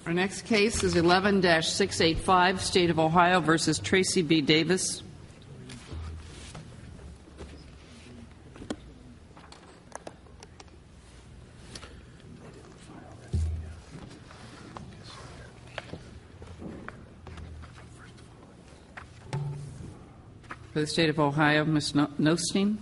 Our next case is 11-685, State of Ohio versus Tracy B. Davis. For the State of Ohio, Ms. Nostine.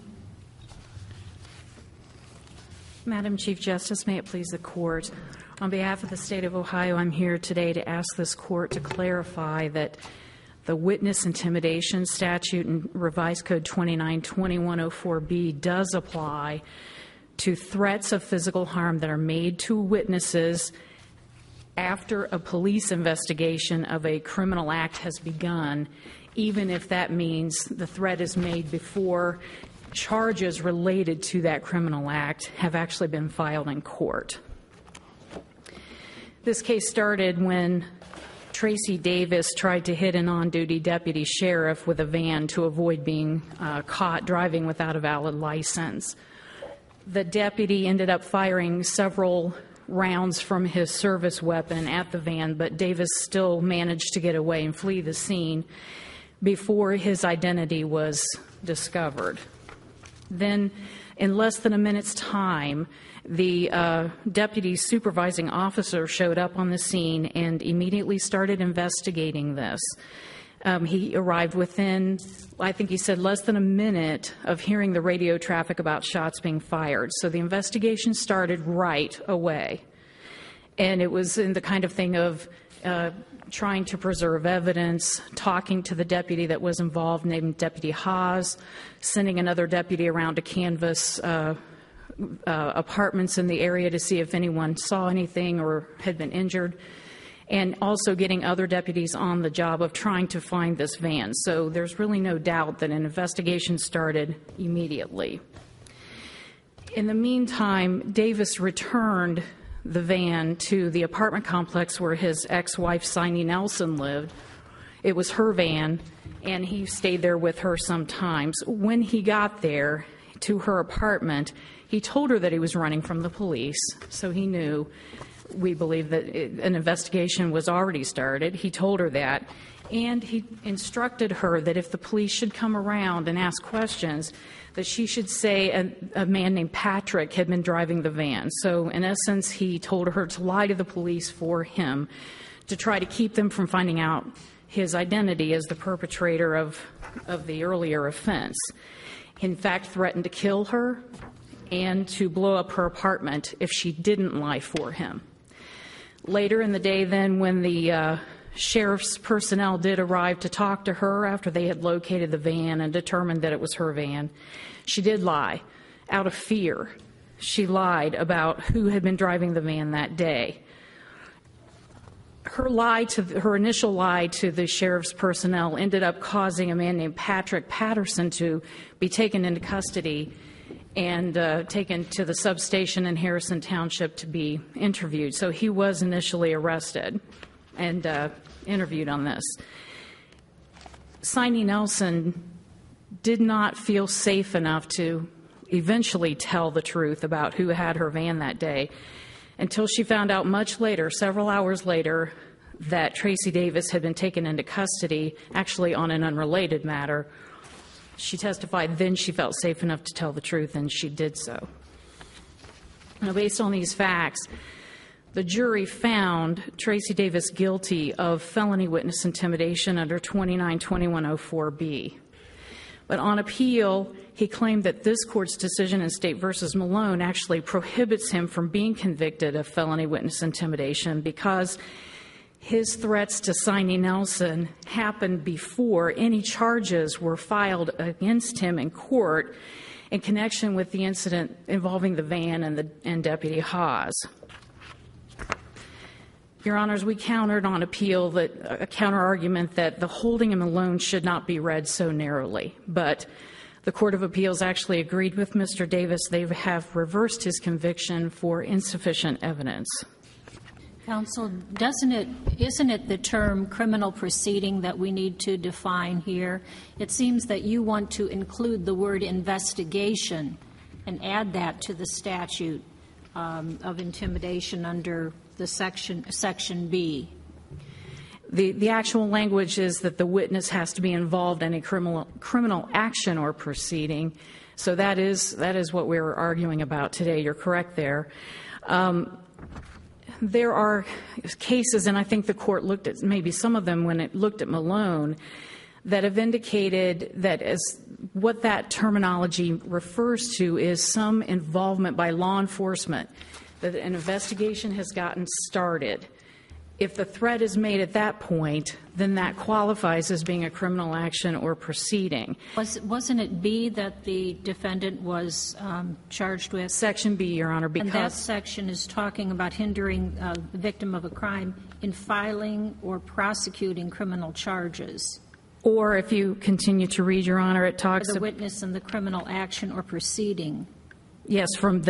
Madam Chief Justice, may it please the Court. On behalf of the State of Ohio, I'm here today to ask this Court to clarify that the witness intimidation statute in Revised Code 29-2104B does apply to threats of physical harm that are made to witnesses after a police investigation of a criminal act has begun, even if that means the threat is made before charges related to that criminal act have actually been filed in court. This case started when Tracy Davis tried to hit an on-duty deputy sheriff with a van to avoid being caught driving without a valid license. The deputy ended up firing several rounds from his service weapon at the van, but Davis still managed to get away and flee the scene before his identity was discovered. Then, in less than a minute's time, the deputy supervising officer showed up on the scene and immediately started investigating this. He arrived within, I think he said, less than a minute of hearing the radio traffic about shots being fired. So the investigation started right away. And it was in the kind of thing of trying to preserve evidence, talking to the deputy that was involved, named Deputy Haas, sending another deputy around to canvass apartments in the area to see if anyone saw anything or had been injured, and also getting other deputies on the job of trying to find this van. So there's really no doubt that an investigation started immediately. In the meantime, Davis returned the van to the apartment complex where his ex-wife, Signe Nelson, lived. It was her van, and he stayed there with her sometimes. When he got there to her apartment, he told her that he was running from the police, so he knew, we believe, that an investigation was already started. He told her that, and he instructed her that if the police should come around and ask questions, that she should say a man named Patrick had been driving the van. So, in essence, he told her to lie to the police for him to try to keep them from finding out his identity as the perpetrator of the earlier offense. In fact, threatened to kill her and to blow up her apartment if she didn't lie for him. Later in the day then, when the sheriff's personnel did arrive to talk to her after they had located the van and determined that it was her van, she did lie out of fear. She lied about who had been driving the van that day. Her initial lie to the sheriff's personnel ended up causing a man named Patrick Patterson to be taken into custody and taken to the substation in Harrison Township to be interviewed. So he was initially arrested and interviewed on this. Signe Nelson did not feel safe enough to eventually tell the truth about who had her van that day until she found out much later, several hours later, that Tracy Davis had been taken into custody, actually on an unrelated matter. She testified then she felt safe enough to tell the truth, and she did so. Now, based on these facts, the jury found Tracy Davis guilty of felony witness intimidation under 29-2104B. But on appeal, he claimed that this court's decision in State v. Malone actually prohibits him from being convicted of felony witness intimidation because his threats to Signe Nelson happened before any charges were filed against him in court in connection with the incident involving the van and Deputy Haas. Your Honors, we countered on appeal that a counter-argument that the holding him alone should not be read so narrowly. But the Court of Appeals actually agreed with Mr. Davis. They have reversed his conviction for insufficient evidence. Counsel, isn't it the term criminal proceeding that we need to define here? It seems that you want to include the word investigation and add that to the statute of intimidation under the section B? The actual language is that the witness has to be involved in a criminal action or proceeding. So that is what we're arguing about today. You're correct there. There are cases, and I think the court looked at maybe some of them when it looked at Malone, that have indicated that as what that terminology refers to is some involvement by law enforcement, that an investigation has gotten started. If the threat is made at that point, then that qualifies as being a criminal action or proceeding. Wasn't it B that the defendant was charged with? Section B, Your Honor, because... And that section is talking about hindering the victim of a crime in filing or prosecuting criminal charges. Or if you continue to read, Your Honor, it talks about the witness in the criminal action or proceeding. Yes, in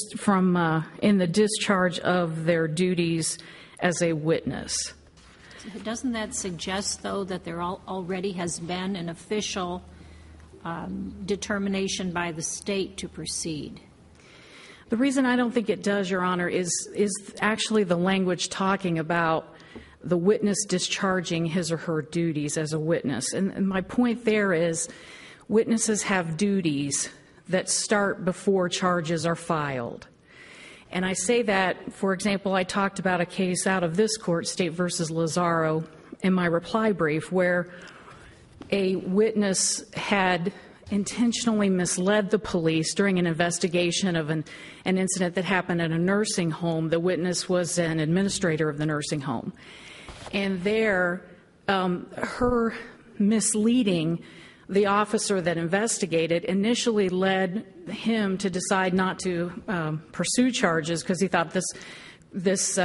the discharge of their duties as a witness. Doesn't that suggest, though, that there already has been an official determination by the state to proceed? The reason I don't think it does, Your Honor, is actually the language talking about the witness discharging his or her duties as a witness. And my point there is witnesses have duties that start before charges are filed. And I say that, for example, I talked about a case out of this court, State v. Lazaro, in my reply brief, where a witness had intentionally misled the police during an investigation of an incident that happened at a nursing home. The witness was an administrator of the nursing home. And there, her misleading the officer that investigated initially led him to decide not to pursue charges because he thought this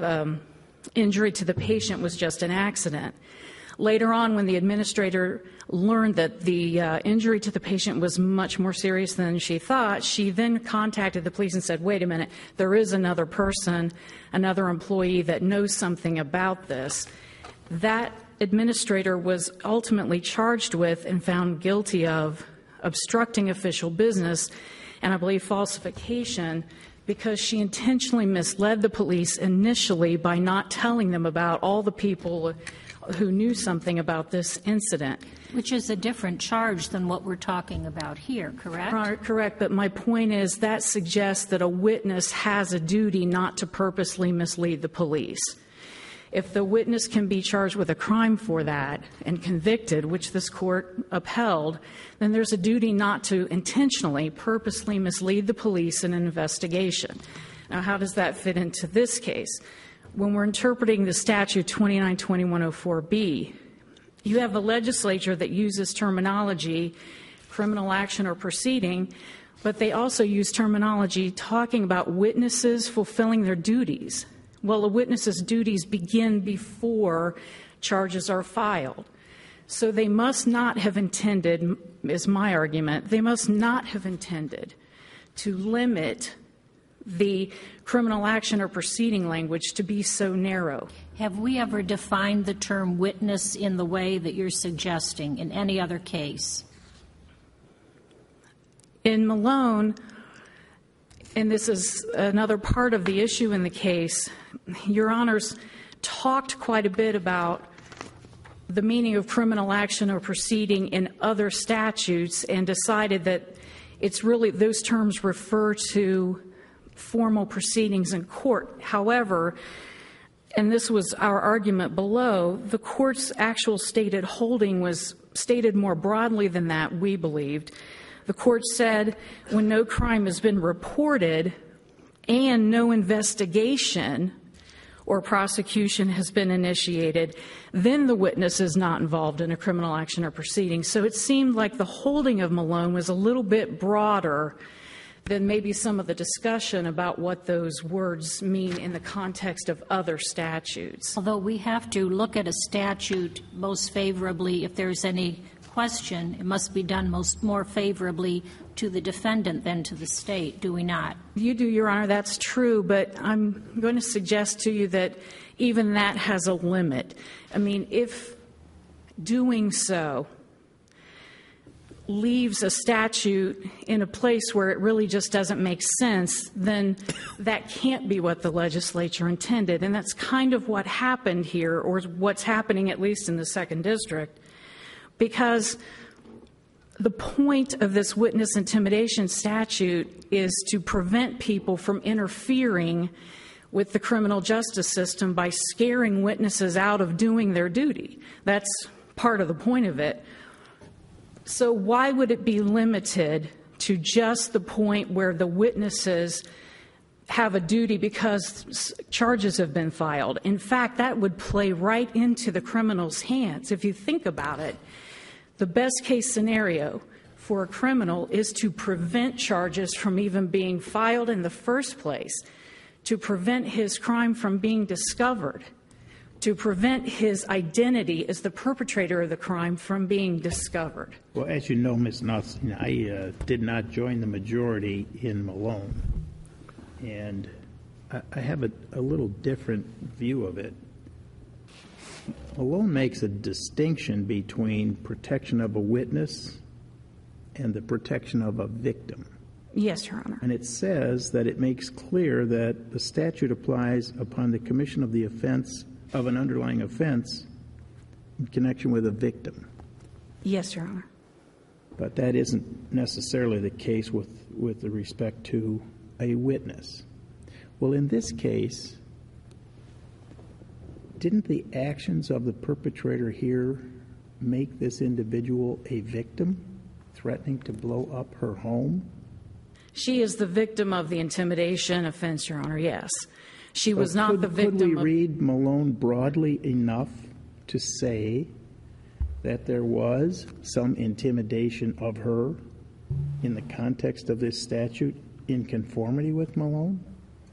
injury to the patient was just an accident. Later on, when the administrator learned that the injury to the patient was much more serious than she thought, she then contacted the police and said, wait a minute, there is another person, another employee that knows something about this. That administrator was ultimately charged with and found guilty of obstructing official business and I believe falsification because she intentionally misled the police initially by not telling them about all the people who knew something about this incident. Which is a different charge than what we're talking about here, correct? Correct, but my point is that suggests that a witness has a duty not to purposely mislead the police. If the witness can be charged with a crime for that and convicted, which this court upheld, then there's a duty not to intentionally, purposely mislead the police in an investigation. Now, how does that fit into this case? When we're interpreting the statute 292104B, you have a legislature that uses terminology, criminal action or proceeding, but they also use terminology talking about witnesses fulfilling their duties. Well, a witness's duties begin before charges are filed. So they must not have intended, is my argument, they must not have intended to limit the criminal action or proceeding language to be so narrow. Have we ever defined the term witness in the way that you're suggesting in any other case? In Malone, and this is another part of the issue in the case, Your Honors talked quite a bit about the meaning of criminal action or proceeding in other statutes and decided that it's really, those terms refer to formal proceedings in court. However, and this was our argument below, the court's actual stated holding was stated more broadly than that, we believed. The court said when no crime has been reported and no investigation or prosecution has been initiated, then the witness is not involved in a criminal action or proceeding. So it seemed like the holding of Malone was a little bit broader than maybe some of the discussion about what those words mean in the context of other statutes. Although we have to look at a statute most favorably, if there's any question, it must be done more favorably to the defendant than to the state, do we not? You do, Your Honor, that's true, but I'm going to suggest to you that even that has a limit. I mean, if doing so leaves a statute in a place where it really just doesn't make sense, then that can't be what the legislature intended. And that's kind of what happened here, or what's happening at least in the 2nd District, because the point of this witness intimidation statute is to prevent people from interfering with the criminal justice system by scaring witnesses out of doing their duty. That's part of the point of it. So why would it be limited to just the point where the witnesses have a duty because charges have been filed? In fact, that would play right into the criminal's hands. If you think about it, the best case scenario for a criminal is to prevent charges from even being filed in the first place, to prevent his crime from being discovered, to prevent his identity as the perpetrator of the crime from being discovered. Well, as you know, Ms. Nelson, I did not join the majority in Malone, and I have a little different view of it. Malone makes a distinction between protection of a witness and the protection of a victim. Yes, Your Honor. And it says that it makes clear that the statute applies upon the commission of the offense of an underlying offense in connection with a victim. Yes, Your Honor. But that isn't necessarily the case with respect to a witness. Well, in this case, didn't the actions of the perpetrator here make this individual a victim, threatening to blow up her home? She is the victim of the intimidation offense, Your Honor, yes. She was not the victim Could we of... read Malone broadly enough to say that there was some intimidation of her in the context of this statute in conformity with Malone?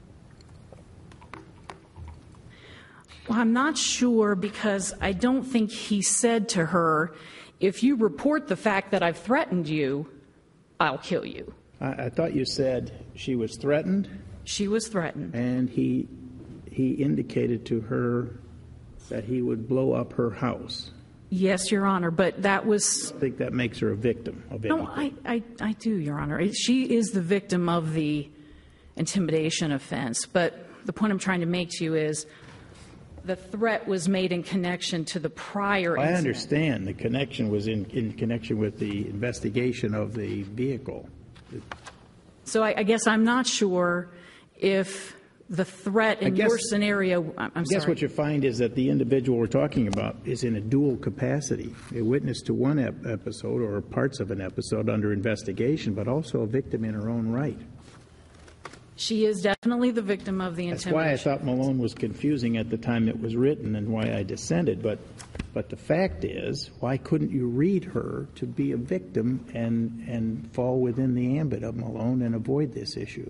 Well, I'm not sure, because I don't think he said to her, if you report the fact that I've threatened you, I'll kill you. I thought you said she was threatened. She was threatened. And he indicated to her that he would blow up her house. Yes, Your Honor, but that was... I think that makes her a victim of anything. No, I do, Your Honor. She is the victim of the intimidation offense, but the point I'm trying to make to you is the threat was made in connection to the prior incident. I understand the connection was in connection with the investigation of the vehicle. So I guess I'm not sure if the threat in your scenario... I'm sorry. I guess what you find is that the individual we're talking about is in a dual capacity, a witness to one episode or parts of an episode under investigation, but also a victim in her own right. She is definitely the victim of the intimidation. That's why I thought Malone was confusing at the time it was written and why I dissented. But the fact is, why couldn't you read her to be a victim and fall within the ambit of Malone and avoid this issue?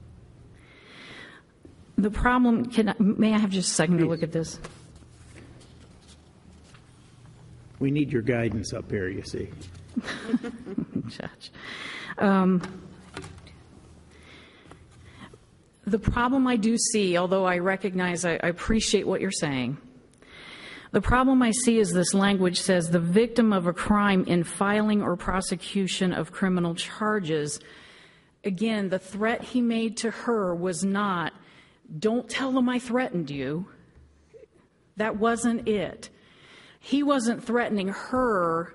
The problem, may I have just a second to look at this? We need your guidance up here, you see. Judge. The problem I do see, although I recognize, I appreciate what you're saying, the problem I see is this language says the victim of a crime in filing or prosecution of criminal charges. Again, the threat he made to her was not, don't tell them I threatened you. That wasn't it. He wasn't threatening her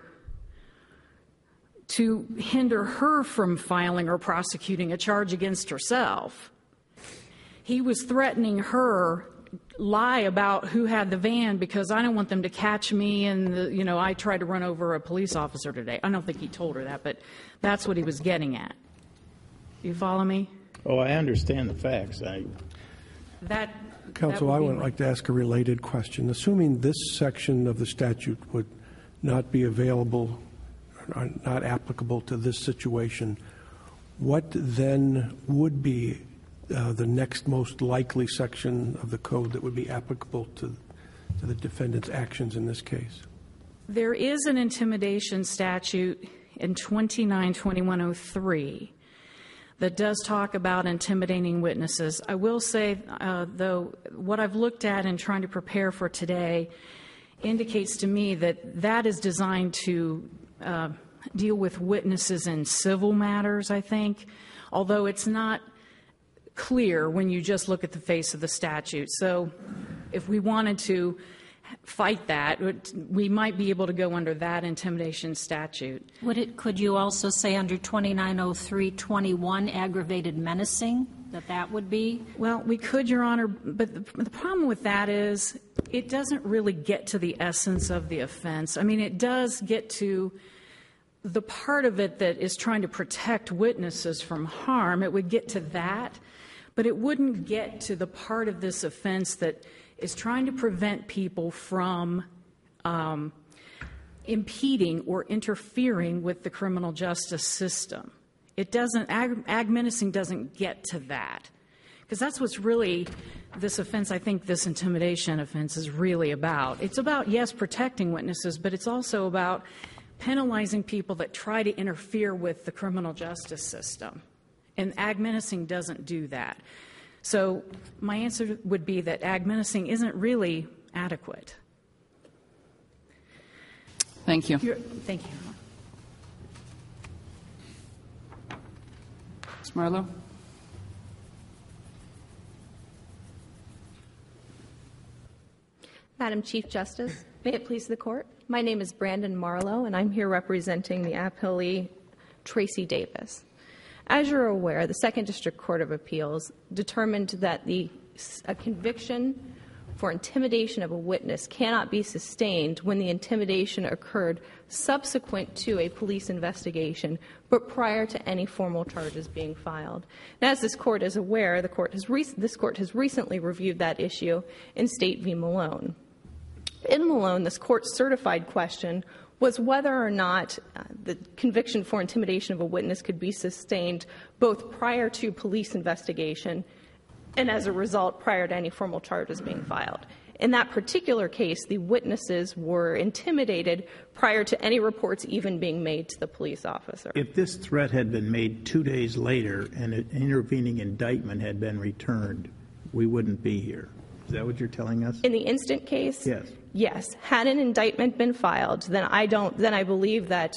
to hinder her from filing or prosecuting a charge against herself. He was threatening her, lie about who had the van because I don't want them to catch me and, I tried to run over a police officer today. I don't think he told her that, but that's what he was getting at. You follow me? Oh, I understand the facts. Counsel, I would like to ask a related question. Assuming this section of the statute would not be available, or not applicable to this situation, what then would be the next most likely section of the code that would be applicable to the defendant's actions in this case? There is an intimidation statute in 29-2103 that does talk about intimidating witnesses. I will say, though, what I've looked at in trying to prepare for today indicates to me that that is designed to deal with witnesses in civil matters, I think, although it's not clear when you just look at the face of the statute. So if we wanted to fight that, we might be able to go under that intimidation statute. Could you also say under 290321 aggravated menacing, that would be? Well, we could, Your Honor, but the problem with that is it doesn't really get to the essence of the offense. I mean, it does get to the part of it that is trying to protect witnesses from harm. It would get to that, but it wouldn't get to the part of this offense that is trying to prevent people from impeding or interfering with the criminal justice system. It doesn't, ag menacing doesn't get to that. Because that's what's really, this offense, I think this intimidation offense is really about. It's about, yes, protecting witnesses, but it's also about penalizing people that try to interfere with the criminal justice system. And ag menacing doesn't do that. So my answer would be that ag menacing isn't really adequate. Thank you. Thank you. Ms. Marlowe? Madam Chief Justice, may it please the Court? My name is Brandon Marlowe, and I'm here representing the appellee Tracy Davis. As you're aware, the Second District Court of Appeals determined that a conviction for intimidation of a witness cannot be sustained when the intimidation occurred subsequent to a police investigation, but prior to any formal charges being filed. And as this Court is aware, this Court has recently reviewed that issue in State v. Malone. In Malone, this Court's certified question was whether or not the conviction for intimidation of a witness could be sustained both prior to police investigation and, as a result, prior to any formal charges being filed. In that particular case, the witnesses were intimidated prior to any reports even being made to the police officer. If this threat had been made 2 days later and an intervening indictment had been returned, we wouldn't be here. Is that what you're telling us? In the instant case? Yes. Yes. Had an indictment been filed, then I believe that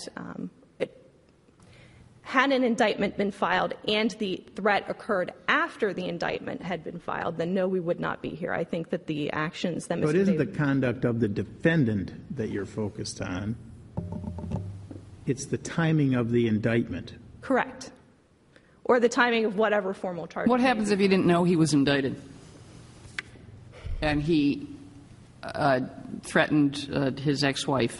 had an indictment been filed and the threat occurred after the indictment had been filed, then no, we would not be here. I think that the actions that Mr. But isn't Davis... the conduct of the defendant that you're focused on, it's the timing of the indictment? Correct. Or the timing of whatever formal charge. What happens if he didn't know he was indicted and he threatened his ex-wife?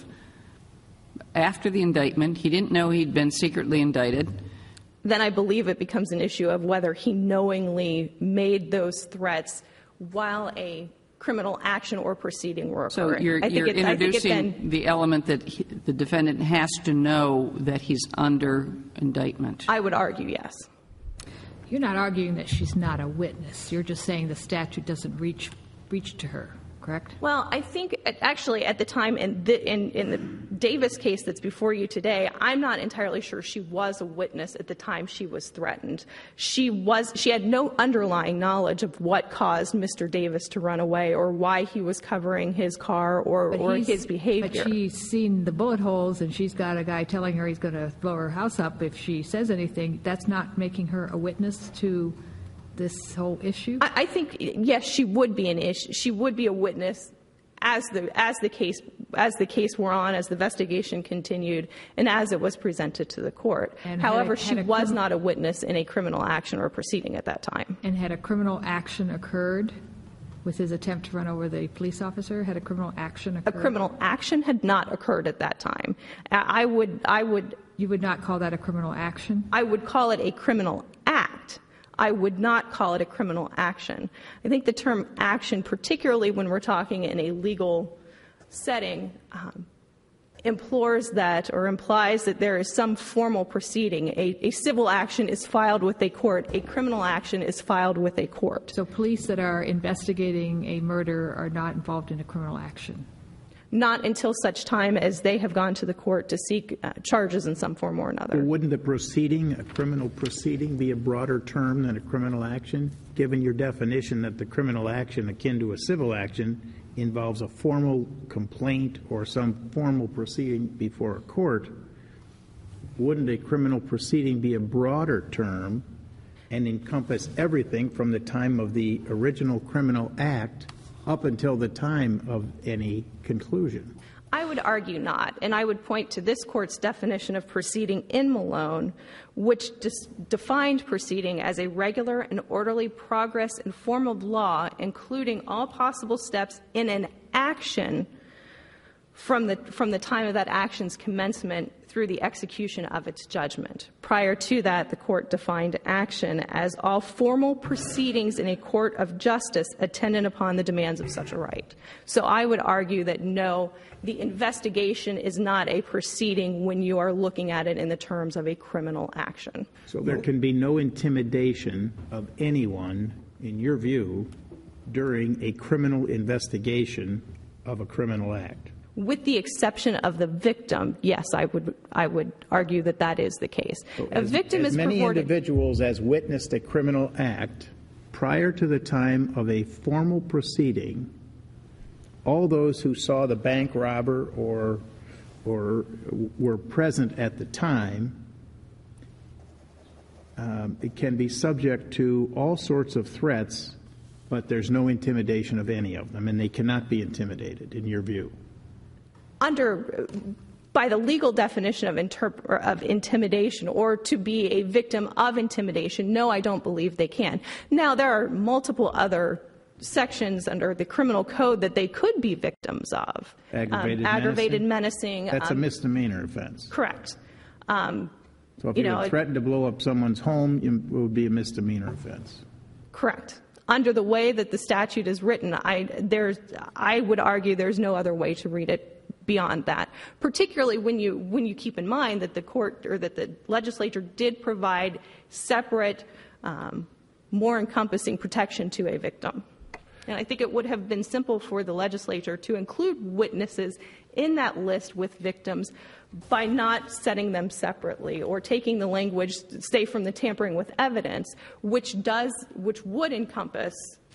After the indictment, he didn't know he'd been secretly indicted. Then I believe it becomes an issue of whether he knowingly made those threats while a criminal action or proceeding were occurring. So you're introducing the element that the defendant has to know that he's under indictment. I would argue yes. You're not arguing that she's not a witness. You're just saying the statute doesn't reach to her, correct? Well, I think actually at the time in the Davis case that's before you today, I'm not entirely sure she was a witness at the time she was threatened. She had no underlying knowledge of what caused Mr. Davis to run away or why he was covering his car or his behavior. But she's seen the bullet holes and she's got a guy telling her he's going to blow her house up if she says anything. That's not making her a witness to this whole issue? I think, yes, she would be an issue. She would be a witness as the case wore on, as the investigation continued, and as it was presented to the court. However, she was not a witness in a criminal action or proceeding at that time. And had a criminal action occurred with his attempt to run over the police officer? Had a criminal action occurred? A criminal action had not occurred at that time. You would not call that a criminal action? I would call it a criminal act. I would not call it a criminal action. I think the term action, particularly when we're talking in a legal setting, implies that there is some formal proceeding. A civil action is filed with a court. A criminal action is filed with a court. So police that are investigating a murder are not involved in a criminal action? Not until such time as they have gone to the court to seek charges in some form or another. Well, wouldn't the proceeding, a criminal proceeding, be a broader term than a criminal action? Given your definition that the criminal action, akin to a civil action, involves a formal complaint or some formal proceeding before a court, wouldn't a criminal proceeding be a broader term and encompass everything from the time of the original criminal act up until the time of any conclusion? I would argue not, and I would point to this court's definition of proceeding in Malone, which defined proceeding as a regular and orderly progress in form of law, including all possible steps in an action from the time of that action's commencement through the execution of its judgment. Prior to that, the court defined action as all formal proceedings in a court of justice attendant upon the demands of such a right. So I would argue that no, the investigation is not a proceeding when you are looking at it in the terms of a criminal action. So there can be no intimidation of anyone, in your view, during a criminal investigation of a criminal act? With the exception of the victim, yes, I would argue that that is the case. So a victim is many purported. Individuals as witnessed a criminal act prior to the time of a formal proceeding, all those who saw the bank robber or were present at the time, it can be subject to all sorts of threats, but there's no intimidation of any of them, and they cannot be intimidated, in your view. By the legal definition of intimidation, or to be a victim of intimidation, no, I don't believe they can. Now, there are multiple other sections under the criminal code that they could be victims of. Aggravated menacing. That's a misdemeanor offense. Correct. So if you had threatened to blow up someone's home, it would be a misdemeanor offense. Correct. Under the way that the statute is written, I would argue there's no other way to read it beyond that, particularly when you keep in mind that the court or that the legislature did provide separate, more encompassing protection to a victim. And I think it would have been simple for the legislature to include witnesses in that list with victims by not setting them separately or taking the language, say, from the tampering with evidence, which would encompass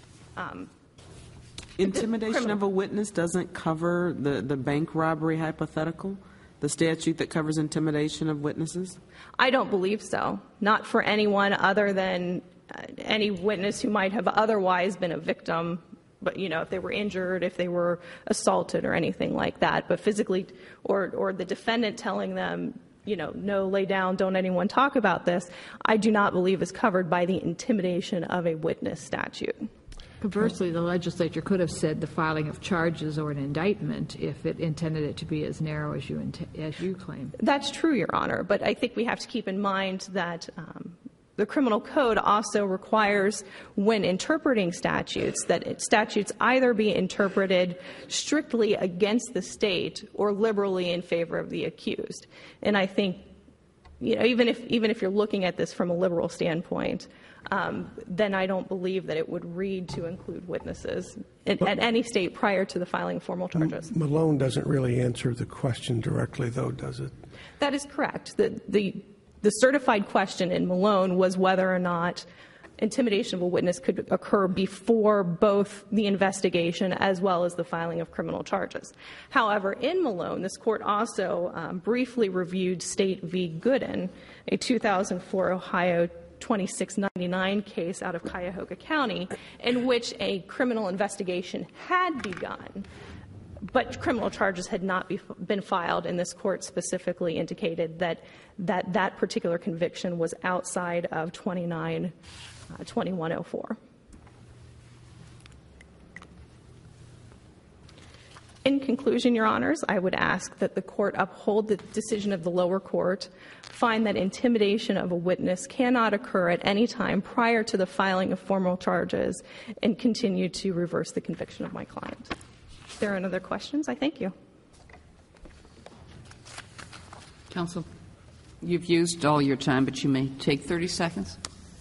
intimidation of a witness doesn't cover the bank robbery hypothetical, the statute that covers intimidation of witnesses? I don't believe so. Not for anyone other than any witness who might have otherwise been a victim, but, if they were injured, if they were assaulted or anything like that. But physically, or the defendant telling them, no, lay down, don't anyone talk about this, I do not believe is covered by the intimidation of a witness statute. Conversely, the legislature could have said the filing of charges or an indictment if it intended it to be as narrow as you claim. That's true, Your Honor, but I think we have to keep in mind that the criminal code also requires, when interpreting statutes, that statutes either be interpreted strictly against the state or liberally in favor of the accused. And I think, even if you're looking at this from a liberal standpoint, then I don't believe that it would read to include witnesses at any state prior to the filing of formal charges. Malone doesn't really answer the question directly, though, does it? That is correct. The certified question in Malone was whether or not intimidation of a witness could occur before both the investigation as well as the filing of criminal charges. However, in Malone, this court also briefly reviewed State v. Gooden, a 2004 Ohio 2699 case out of Cuyahoga County, in which a criminal investigation had begun, but criminal charges had not been filed, and this court specifically indicated that particular conviction was outside of 2104. In conclusion, Your Honors, I would ask that the court uphold the decision of the lower court, find that intimidation of a witness cannot occur at any time prior to the filing of formal charges, and continue to reverse the conviction of my client. If there are no other questions, I thank you. Counsel, you've used all your time, but you may take 30 seconds.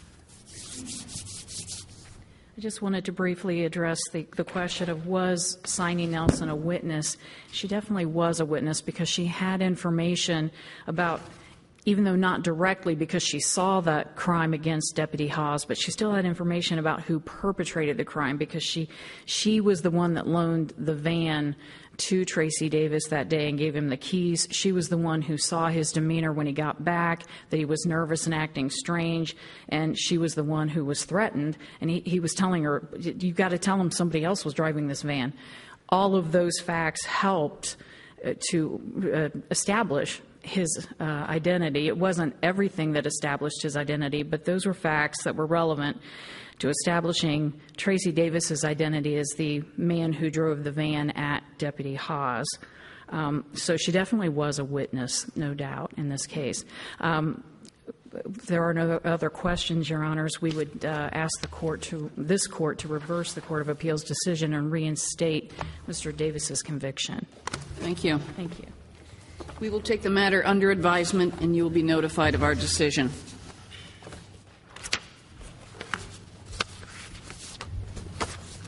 I just wanted to briefly address the question of, was Signe Nelson a witness? She definitely was a witness because she had information about even though not directly because she saw that crime against Deputy Haas, but she still had information about who perpetrated the crime because she was the one that loaned the van to Tracy Davis that day and gave him the keys. She was the one who saw his demeanor when he got back, that he was nervous and acting strange, and she was the one who was threatened. And he was telling her, "You've got to tell him somebody else was driving this van." All of those facts helped to establish his identity. It wasn't everything that established his identity, but those were facts that were relevant to establishing Tracy Davis's identity as the man who drove the van at Deputy Haas. So she definitely was a witness, no doubt, in this case. If there are no other questions, Your Honors, we would ask this court to reverse the Court of Appeals decision and reinstate Mr. Davis's conviction. Thank you. Thank you. We will take the matter under advisement, and you will be notified of our decision.